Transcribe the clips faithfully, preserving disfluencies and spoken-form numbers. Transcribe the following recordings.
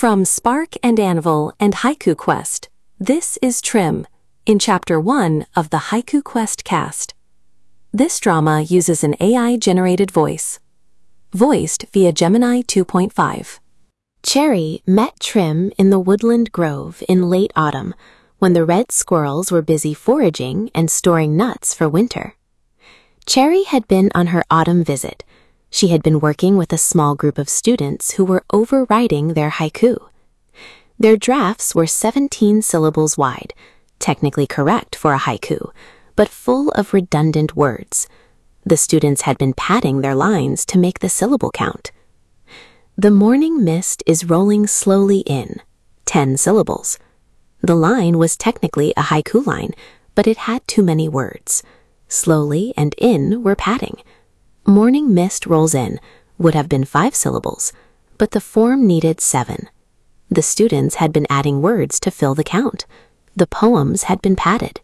From Spark and Anvil and Haiku Quest, this is Trim, in Chapter one of the Haiku Quest cast. This drama uses an A I-generated voice, voiced via Gemini two point five. Cherry met Trim in the woodland grove in late autumn, when the red squirrels were busy foraging and storing nuts for winter. Cherry had been on her autumn visit. She had been working with a small group of students who were overwriting their haiku. Their drafts were seventeen syllables wide, technically correct for a haiku, but full of redundant words. The students had been padding their lines to make the syllable count. The morning mist is rolling slowly in, ten syllables. The line was technically a haiku line, but it had too many words. Slowly and in were padding. Morning mist rolls in would have been five syllables, but the form needed seven. The students had been adding words to fill the count. The poems had been padded.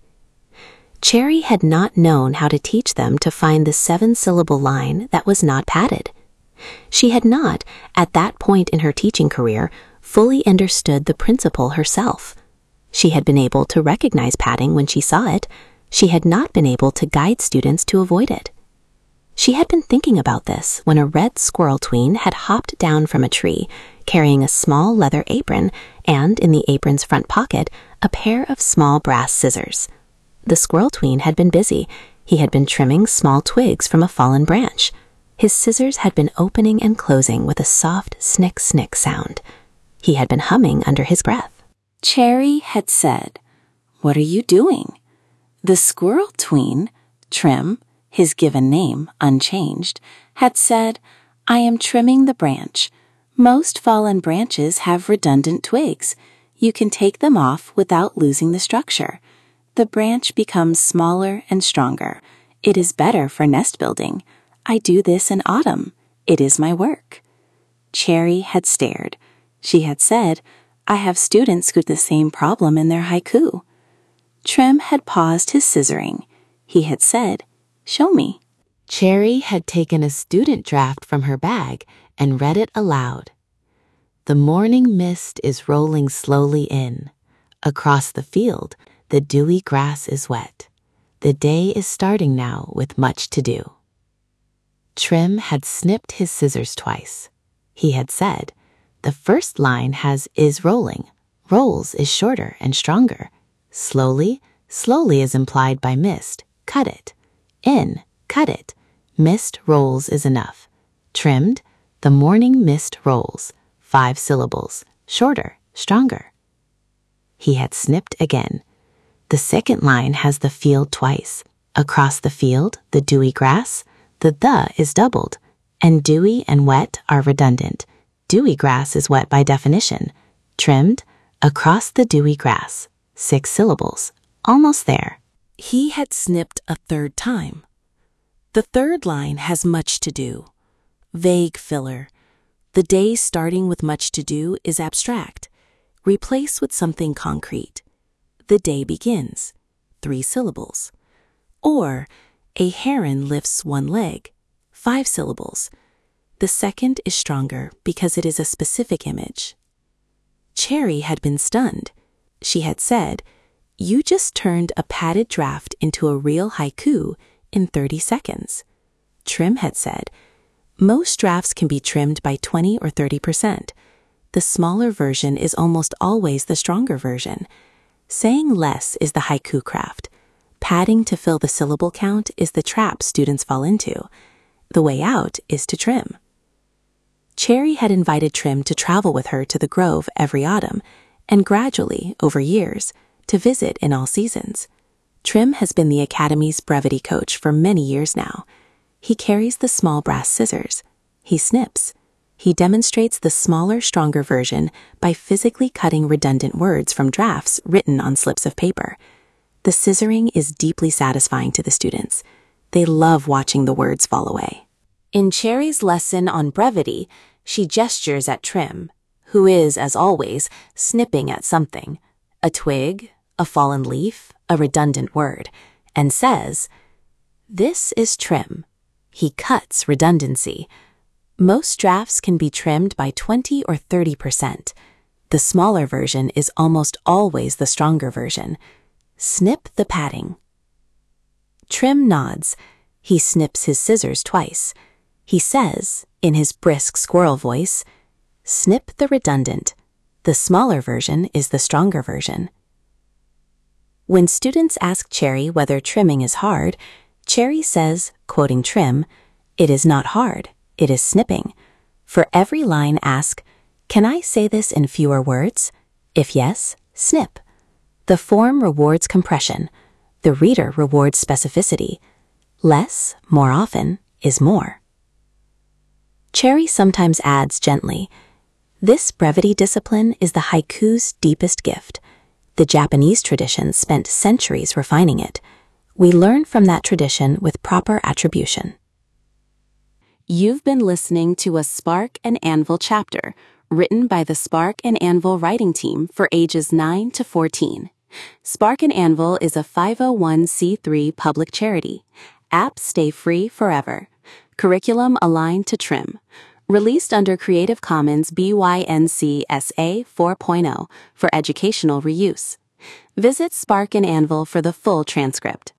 Cherry had not known how to teach them to find the seven-syllable line that was not padded. She had not, at that point in her teaching career, fully understood the principle herself. She had been able to recognize padding when she saw it. She had not been able to guide students to avoid it. She had been thinking about this when a red squirrel tween had hopped down from a tree, carrying a small leather apron and, in the apron's front pocket, a pair of small brass scissors. The squirrel tween had been busy. He had been trimming small twigs from a fallen branch. His scissors had been opening and closing with a soft snick-snick sound. He had been humming under his breath. Cherry had said, "What are you doing?" The squirrel tween, Trim, his given name unchanged, had said, "I am trimming the branch. Most fallen branches have redundant twigs. You can take them off without losing the structure. The branch becomes smaller and stronger. It is better for nest building. I do this in autumn. It is my work." Cherry had stared. She had said, "I have students with the same problem in their haiku." Trim had paused his scissoring. He had said, "Show me." Cherry had taken a student draft from her bag and read it aloud. The morning mist is rolling slowly in. Across the field, the dewy grass is wet. The day is starting now with much to do. Trim had snipped his scissors twice. He had said, "The first line has is rolling. Rolls is shorter and stronger. Slowly, slowly is implied by mist. Cut it. In, cut it. Mist rolls is enough. Trimmed, the morning mist rolls. Five syllables. Shorter, stronger." He had snipped again. The second line has the field twice. Across the field, the dewy grass, the the is doubled, and dewy and wet are redundant. Dewy grass is wet by definition. Trimmed, across the dewy grass. Six syllables. Almost there. He had snipped a third time. The third line has much to do. Vague filler. The day starting with much to do is abstract. Replace with something concrete. The day begins. Three syllables. Or, a heron lifts one leg. Five syllables. The second is stronger because it is a specific image. Cherry had been stunned. She had said, "You just turned a padded draft into a real haiku in thirty seconds. Trim had said, "Most drafts can be trimmed by twenty or thirty percent. The smaller version is almost always the stronger version. Saying less is the haiku craft. Padding to fill the syllable count is the trap students fall into. The way out is to trim." Cherry had invited Trim to travel with her to the grove every autumn, and gradually, over years, to visit in all seasons. Trim has been the Academy's brevity coach for many years now. He carries the small brass scissors. He snips. He demonstrates the smaller, stronger version by physically cutting redundant words from drafts written on slips of paper. The scissoring is deeply satisfying to the students. They love watching the words fall away. In Cherry's lesson on brevity, she gestures at Trim, who is, as always, snipping at something, a twig, a fallen leaf, a redundant word, and says, "This is Trim. He cuts redundancy. Most drafts can be trimmed by twenty or thirty percent. The smaller version is almost always the stronger version. Snip the padding. Trim nods. He snips his scissors twice. He says, in his brisk squirrel voice, snip the redundant. The smaller version is the stronger version. When students ask Cherry whether trimming is hard, Cherry says, quoting Trim, "It is not hard, it is snipping." For every line ask, "Can I say this in fewer words?" If yes, snip. The form rewards compression. The reader rewards specificity. Less, more often, is more. Cherry sometimes adds gently, "This brevity discipline is the haiku's deepest gift. The Japanese tradition spent centuries refining it. We learn from that tradition with proper attribution." You've been listening to a Spark and Anvil chapter, written by the Spark and Anvil writing team for ages nine to fourteen. Spark and Anvil is a five oh one c three public charity. Apps stay free forever. Curriculum aligned to Trim. Released under Creative Commons B Y N C S A four point oh for educational reuse. Visit Spark and Anvil for the full transcript.